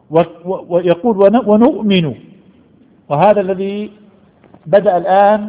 ويقول ونؤمن، وهذا الذي بدأ الآن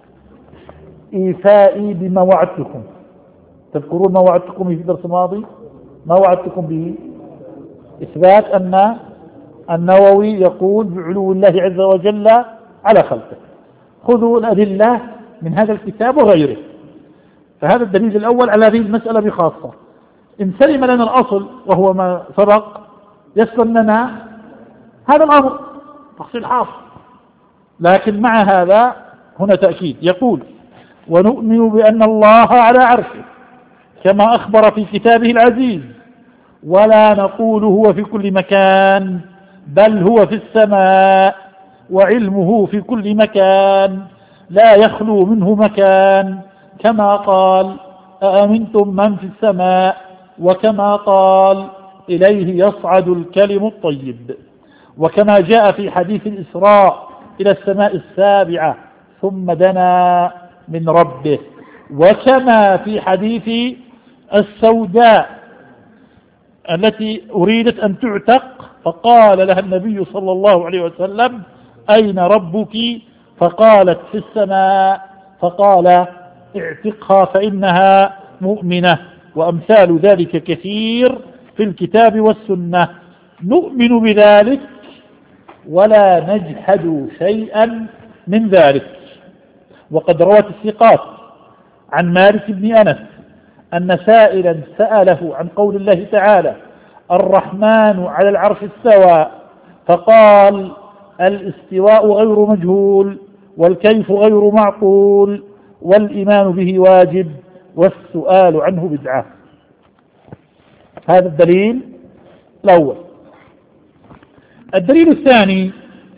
إيفائي بما وعدتكم. تذكرون ما وعدتكم في الدرس الماضي؟ ما وعدتكم به؟ إثبات أن النووي يقول بعلو الله عز وجل على خلقه. خذوا الأدلة من هذا الكتاب وغيره. فهذا الدليل الأول على هذه المسألة بخاصة. إن سلم لنا الأصل وهو ما سبق يسلم لنا هذا الأمر تحصيل حاصل. لكن مع هذا هنا تأكيد، يقول ونؤمن بأن الله على عرشه كما أخبر في كتابه العزيز، ولا نقول هو في كل مكان بل هو في السماء وعلمه في كل مكان لا يخلو منه مكان، كما قال أأمنتم من في السماء، وكما قال إليه يصعد الكلم الطيب، وكما جاء في حديث الإسراء إلى السماء السابعة ثم دنا من ربه، وكما في حديث السوداء التي أريدت أن تعتق فقال لها النبي صلى الله عليه وسلم أين ربك؟ فقالت في السماء، فقال اعتقها فإنها مؤمنة. وأمثال ذلك كثير في الكتاب والسنة. نؤمن بذلك ولا نجحد شيئا من ذلك. وقد روت الثقات عن مالك بن أنس أن سائلا سأله عن قول الله تعالى الرحمن على العرش استوى، فقال الاستواء غير مجهول، والكيف غير معقول، والإيمان به واجب، والسؤال عنه بدعة. هذا الدليل الأول. الدليل الثاني